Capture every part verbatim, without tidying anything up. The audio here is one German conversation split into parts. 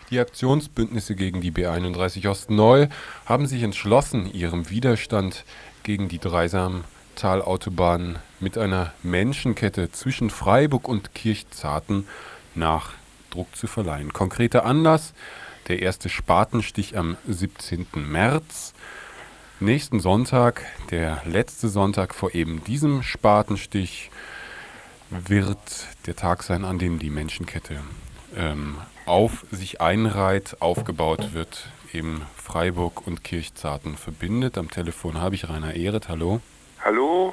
Die Aktionsbündnisse gegen die B einunddreißig Ost neu haben sich entschlossen, ihrem Widerstand gegen die Dreisamtalautobahn mit einer Menschenkette zwischen Freiburg und Kirchzarten Nachdruck zu verleihen. Konkreter Anlass: der erste Spatenstich am siebzehnten März. Nächsten Sonntag, der letzte Sonntag vor eben diesem Spatenstich, wird der Tag sein, an dem die Menschenkette ähm, auf sich einreiht, aufgebaut wird, eben Freiburg und Kirchzarten verbindet. Am Telefon habe ich Rainer Ehret. Hallo. Hallo.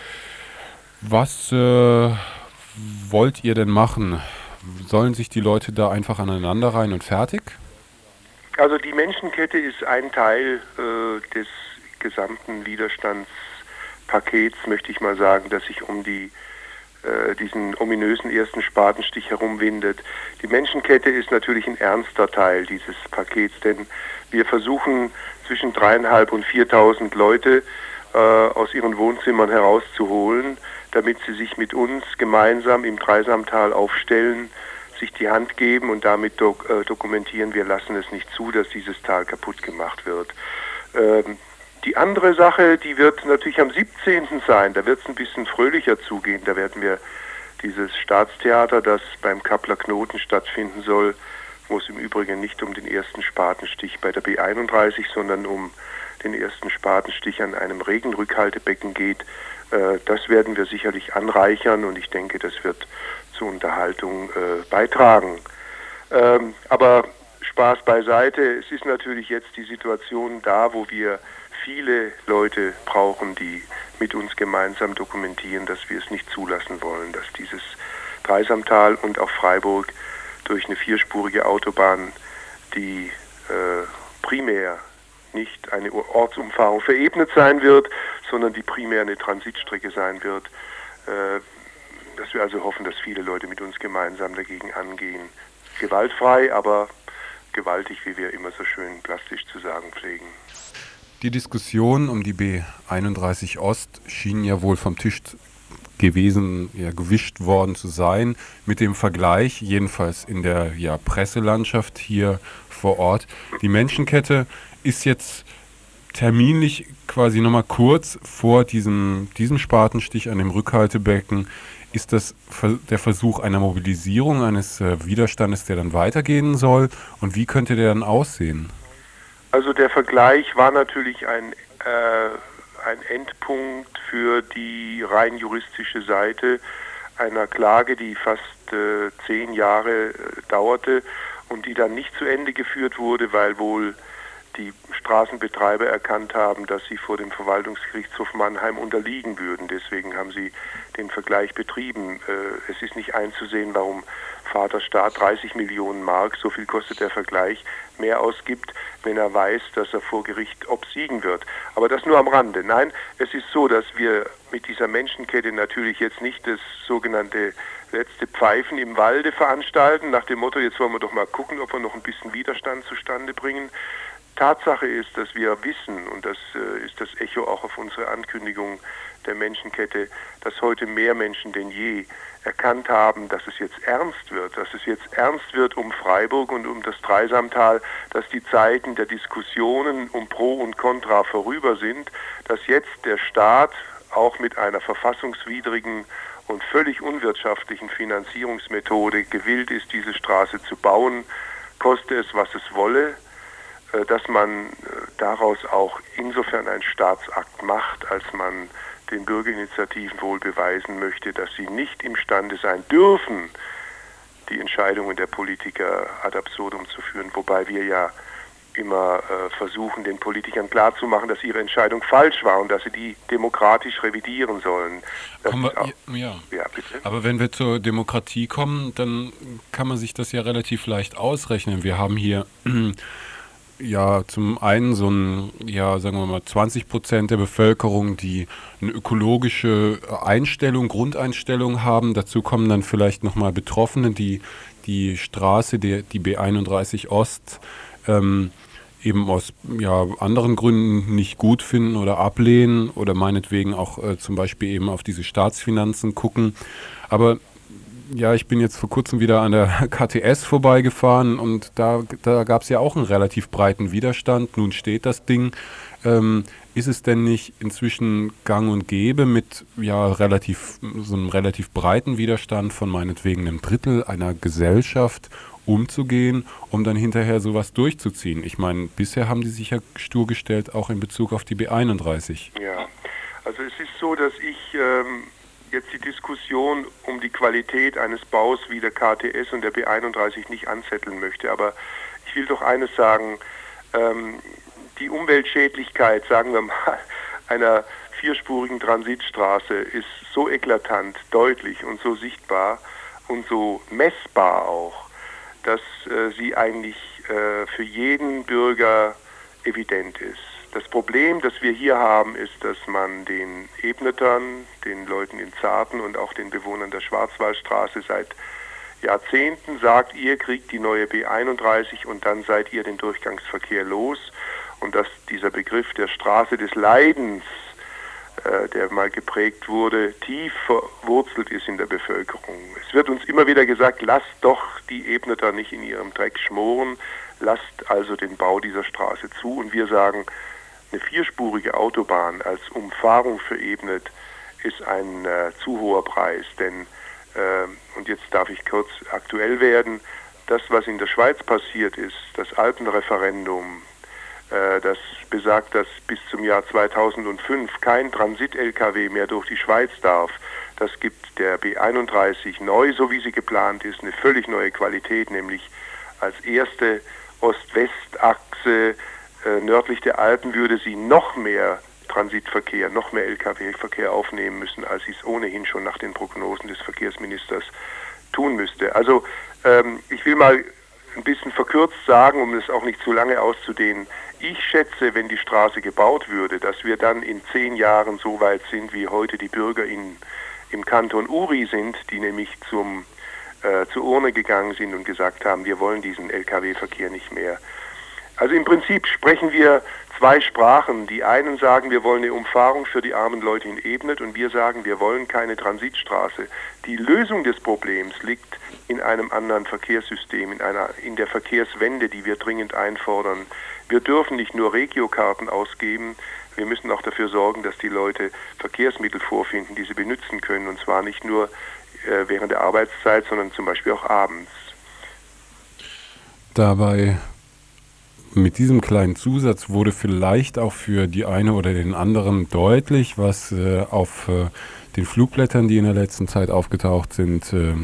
Was äh, wollt ihr denn machen? Sollen sich die Leute da einfach aneinander reihen und fertig? Also die Menschenkette ist ein Teil äh, des gesamten Widerstandspakets, möchte ich mal sagen, das sich um die äh, diesen ominösen ersten Spatenstich herumwindet. Die Menschenkette ist natürlich ein ernster Teil dieses Pakets, denn wir versuchen zwischen dreieinhalb und viertausend Leute äh, aus ihren Wohnzimmern herauszuholen, damit sie sich mit uns gemeinsam im Dreisamtal aufstellen, sich die Hand geben und damit dok äh, dokumentieren, wir lassen es nicht zu, dass dieses Tal kaputt gemacht wird. Ähm, die andere Sache, die wird natürlich am siebzehnten sein, da wird es ein bisschen fröhlicher zugehen, da werden wir dieses Staatstheater, das beim Kappler Knoten stattfinden soll, wo es im Übrigen nicht um den ersten Spatenstich bei der B einunddreißig, sondern um den ersten Spatenstich an einem Regenrückhaltebecken geht, äh, das werden wir sicherlich anreichern und ich denke, das wird zur Unterhaltung äh, beitragen. Ähm, aber Spaß beiseite, es ist natürlich jetzt die Situation da, wo wir viele Leute brauchen, die mit uns gemeinsam dokumentieren, dass wir es nicht zulassen wollen, dass dieses Dreisamtal und auch Freiburg durch eine vierspurige Autobahn, die äh, primär nicht eine Ortsumfahrung verebnet sein wird, sondern die primär eine Transitstrecke sein wird, äh, dass wir also hoffen, dass viele Leute mit uns gemeinsam dagegen angehen. Gewaltfrei, aber gewaltig, wie wir immer so schön plastisch zu sagen pflegen. Die Diskussion um die B einunddreißig Ost schien ja wohl vom Tisch gewesen, ja, gewischt worden zu sein, mit dem Vergleich, jedenfalls in der ja, Presselandschaft hier vor Ort. Die Menschenkette ist jetzt terminlich quasi nochmal kurz vor diesem, diesem Spatenstich an dem Rückhaltebecken. Ist das der Versuch einer Mobilisierung, eines äh, Widerstandes, der dann weitergehen soll? Und wie könnte der dann aussehen? Also der Vergleich war natürlich ein, äh, ein Endpunkt für die rein juristische Seite einer Klage, die fast äh, zehn Jahre äh, dauerte und die dann nicht zu Ende geführt wurde, weil wohl die Straßenbetreiber erkannt haben, dass sie vor dem Verwaltungsgerichtshof Mannheim unterliegen würden. Deswegen haben sie den Vergleich betrieben. Äh, es ist nicht einzusehen, warum Vaterstaat dreißig Millionen Mark, so viel kostet der Vergleich, mehr ausgibt, wenn er weiß, dass er vor Gericht obsiegen wird. Aber das nur am Rande. Nein, es ist so, dass wir mit dieser Menschenkette natürlich jetzt nicht das sogenannte letzte Pfeifen im Walde veranstalten, nach dem Motto, jetzt wollen wir doch mal gucken, ob wir noch ein bisschen Widerstand zustande bringen. Tatsache ist, dass wir wissen, und das äh, ist das Echo auch auf unsere Ankündigung der Menschenkette, dass heute mehr Menschen denn je erkannt haben, dass es jetzt ernst wird, dass es jetzt ernst wird um Freiburg und um das Dreisamtal, dass die Zeiten der Diskussionen um Pro und Contra vorüber sind, dass jetzt der Staat auch mit einer verfassungswidrigen und völlig unwirtschaftlichen Finanzierungsmethode gewillt ist, diese Straße zu bauen, koste es, was es wolle, dass man daraus auch insofern einen Staatsakt macht, als man den Bürgerinitiativen wohl beweisen möchte, dass sie nicht imstande sein dürfen, die Entscheidungen der Politiker ad absurdum zu führen, wobei wir ja immer äh, versuchen, den Politikern klarzumachen, dass ihre Entscheidung falsch war und dass sie die demokratisch revidieren sollen. Das wir, auch, ja. Ja, bitte. Aber wenn wir zur Demokratie kommen, dann kann man sich das ja relativ leicht ausrechnen. Wir haben hier ja zum einen so ein, ja, sagen wir mal, zwanzig Prozent der Bevölkerung, die eine ökologische Einstellung, Grundeinstellung haben. Dazu kommen dann vielleicht nochmal Betroffene, die die Straße, die, die B einunddreißig Ost, ähm, eben aus ja, anderen Gründen nicht gut finden oder ablehnen oder meinetwegen auch äh, zum Beispiel eben auf diese Staatsfinanzen gucken. Aber ja, ich bin jetzt vor kurzem wieder an der K T S vorbeigefahren und da, da gab es ja auch einen relativ breiten Widerstand. Nun steht das Ding. Ähm, ist es denn nicht inzwischen gang und gäbe mit ja relativ so einem relativ breiten Widerstand von meinetwegen einem Drittel einer Gesellschaft umzugehen, um dann hinterher sowas durchzuziehen? Ich meine, bisher haben die sich ja stur gestellt, auch in Bezug auf die B einunddreißig. Ja, also es ist so, dass ich ähm, jetzt die Diskussion um die Qualität eines Baus wie der K T S und der B einunddreißig nicht anzetteln möchte, aber ich will doch eines sagen, ähm, die Umweltschädlichkeit, sagen wir mal, einer vierspurigen Transitstraße ist so eklatant, deutlich und so sichtbar und so messbar auch, dass äh, sie eigentlich äh, für jeden Bürger evident ist. Das Problem, das wir hier haben, ist, dass man den Ebnetern, den Leuten in Zarten und auch den Bewohnern der Schwarzwaldstraße seit Jahrzehnten sagt, ihr kriegt die neue B einunddreißig und dann seid ihr den Durchgangsverkehr los. Und dass dieser Begriff der Straße des Leidens, äh, der mal geprägt wurde, tief verwurzelt ist in der Bevölkerung. Es wird uns immer wieder gesagt, lasst doch die Ebneter nicht in ihrem Dreck schmoren, lasst also den Bau dieser Straße zu. Und wir sagen, eine vierspurige Autobahn als Umfahrung für Ebnet ist ein äh, zu hoher Preis. Denn, äh, und jetzt darf ich kurz aktuell werden, das, was in der Schweiz passiert ist, das Alpenreferendum, das besagt, dass bis zum Jahr zweitausendfünf kein Transit-L K W mehr durch die Schweiz darf. Das gibt der B einunddreißig neu, so wie sie geplant ist, eine völlig neue Qualität, nämlich als erste Ost-West-Achse äh, nördlich der Alpen würde sie noch mehr Transitverkehr, noch mehr L K W-Verkehr aufnehmen müssen, als sie es ohnehin schon nach den Prognosen des Verkehrsministers tun müsste. Also ähm, ich will mal ein bisschen verkürzt sagen, um es auch nicht zu lange auszudehnen. Ich schätze, wenn die Straße gebaut würde, dass wir dann in zehn Jahren so weit sind, wie heute die Bürger in, im Kanton Uri sind, die nämlich zum, äh, zur Urne gegangen sind und gesagt haben, wir wollen diesen L K W-Verkehr nicht mehr. Also im Prinzip sprechen wir zwei Sprachen. Die einen sagen, wir wollen eine Umfahrung für die armen Leute in Ebnet und wir sagen, wir wollen keine Transitstraße. Die Lösung des Problems liegt in einem anderen Verkehrssystem, in einer, in der Verkehrswende, die wir dringend einfordern. Wir dürfen nicht nur Regiokarten ausgeben, wir müssen auch dafür sorgen, dass die Leute Verkehrsmittel vorfinden, die sie benutzen können, und zwar nicht nur äh, während der Arbeitszeit, sondern zum Beispiel auch abends. Dabei, mit diesem kleinen Zusatz wurde vielleicht auch für die eine oder den anderen deutlich, was äh, auf äh, den Flugblättern, die in der letzten Zeit aufgetaucht sind, äh,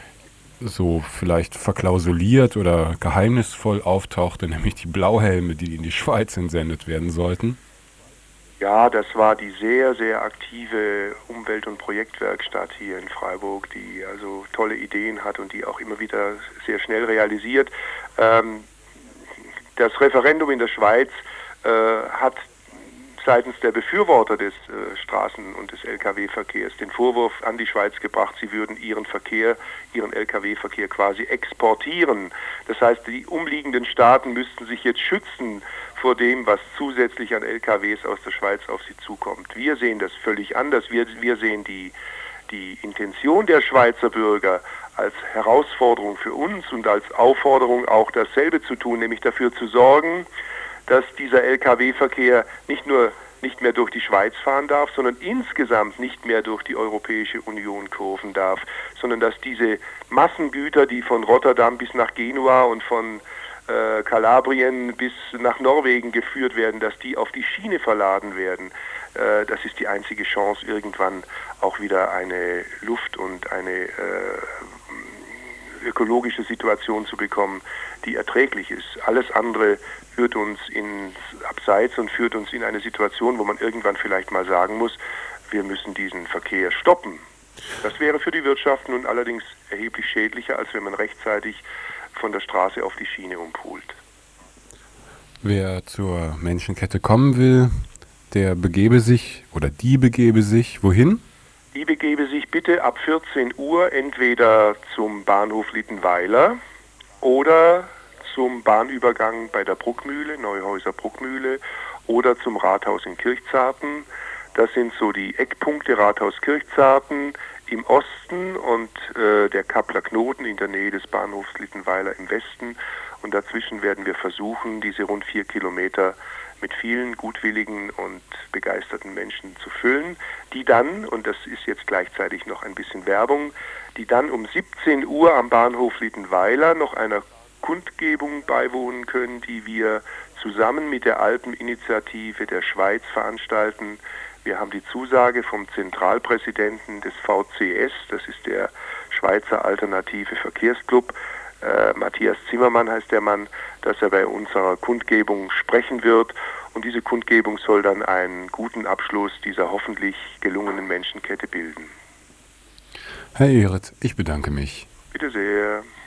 so vielleicht verklausuliert oder geheimnisvoll auftauchte, nämlich die Blauhelme, die in die Schweiz entsendet werden sollten. Ja, das war die sehr, sehr aktive Umwelt- und Projektwerkstatt hier in Freiburg, die also tolle Ideen hat und die auch immer wieder sehr schnell realisiert. Ähm, das Referendum in der Schweiz äh, hat seitens der Befürworter des äh, Straßen- und des L K W-Verkehrs den Vorwurf an die Schweiz gebracht, sie würden ihren Verkehr, ihren L K W-Verkehr quasi exportieren. Das heißt, die umliegenden Staaten müssten sich jetzt schützen vor dem, was zusätzlich an L K Ws aus der Schweiz auf sie zukommt. Wir sehen das völlig anders. Wir, wir sehen die, die Intention der Schweizer Bürger als Herausforderung für uns und als Aufforderung auch dasselbe zu tun, nämlich dafür zu sorgen, dass dieser L K W-Verkehr nicht nur nicht mehr durch die Schweiz fahren darf, sondern insgesamt nicht mehr durch die Europäische Union kurven darf, sondern dass diese Massengüter, die von Rotterdam bis nach Genua und von äh, Kalabrien bis nach Norwegen geführt werden, dass die auf die Schiene verladen werden. Äh, das ist die einzige Chance, irgendwann auch wieder eine Luft- und eine äh, ökologische Situation zu bekommen, die erträglich ist. Alles andere führt uns ins Abseits und führt uns in eine Situation, wo man irgendwann vielleicht mal sagen muss, wir müssen diesen Verkehr stoppen. Das wäre für die Wirtschaft nun allerdings erheblich schädlicher, als wenn man rechtzeitig von der Straße auf die Schiene umpolt. Wer zur Menschenkette kommen will, der begebe sich oder die begebe sich wohin? Die begebe sich bitte ab vierzehn Uhr entweder zum Bahnhof Littenweiler oder zum Bahnübergang bei der Bruckmühle, Neuhäuser Bruckmühle, oder zum Rathaus in Kirchzarten. Das sind so die Eckpunkte. Rathaus Kirchzarten im Osten und äh, der Kappler Knoten in der Nähe des Bahnhofs Littenweiler im Westen. Und dazwischen werden wir versuchen, diese rund vier Kilometer mit vielen gutwilligen und begeisterten Menschen zu füllen, die dann, und das ist jetzt gleichzeitig noch ein bisschen Werbung, die dann um siebzehn Uhr am Bahnhof Littenweiler noch einer Kundgebung beiwohnen können, die wir zusammen mit der Alpeninitiative der Schweiz veranstalten. Wir haben die Zusage vom Zentralpräsidenten des V C S, das ist der Schweizer Alternative Verkehrsclub, äh, Matthias Zimmermann heißt der Mann, dass er bei unserer Kundgebung sprechen wird. Und diese Kundgebung soll dann einen guten Abschluss dieser hoffentlich gelungenen Menschenkette bilden. Herr Ehret, ich bedanke mich. Bitte sehr.